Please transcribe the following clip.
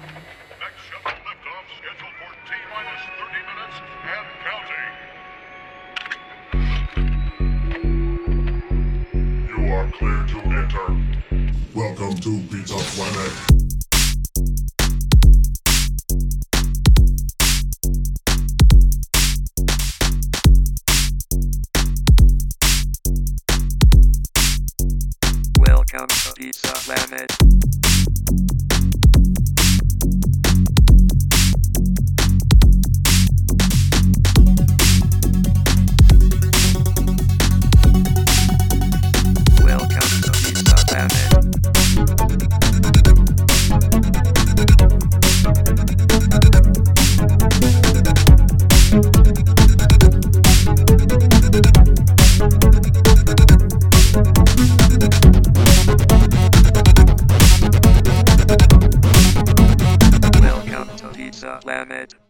Next shuttle liftoff scheduled for T-minus 30 minutes and counting. You are clear to enter. Welcome to Pizza Planet. Welcome to Pizza Planet. Welcome to Pizza Planet. Welcome to Pizza Planet.